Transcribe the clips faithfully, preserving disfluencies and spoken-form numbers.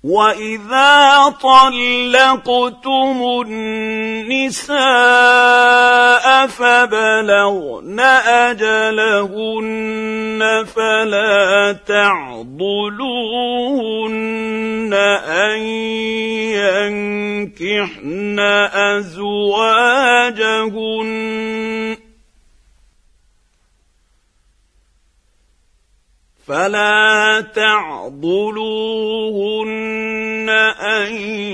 وَإِذَا طَلَّقْتُمُ النِّسَاءَ فَبَلَغْنَ أَجَلَهُنَّ فَلَا تَعْضُلُوهُنَّ أَن يَنكِحْنَ أَزْوَاجَهُنَّ فَلَا تَعْضُلُوهُنَّ أَن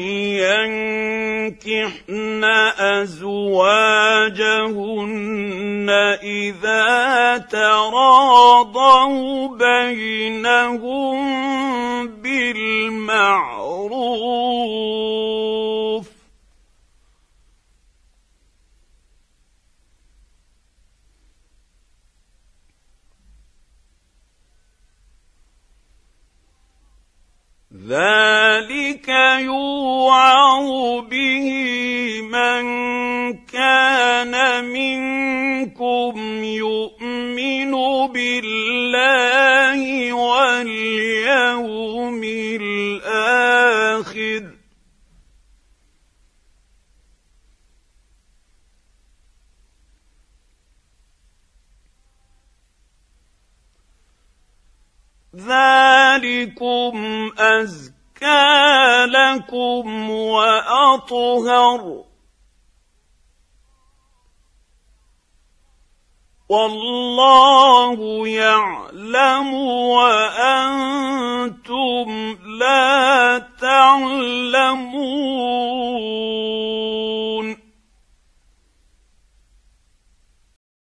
يَنكِحْنَ أَزْوَاجَهُنَّ إِذَا تَرَاضَوْا بَيْنَهُم بِالْمَعْرُوفِ ۗ ذَلِكَ يُوعَظُ بِهِ مَن كَانَ مِنكُمْ يُؤْمِنُ بِاللَّهِ وَالْيَوْمِ الْآخِرِ ۗ ذَلِكُمْ أَزْكَىٰ لَكُمْ وَأَطْهَرُ ۗ وَاللَّهُ يَعْلَمُ وَأَنتُمْ لَا تَعْلَمُونَ.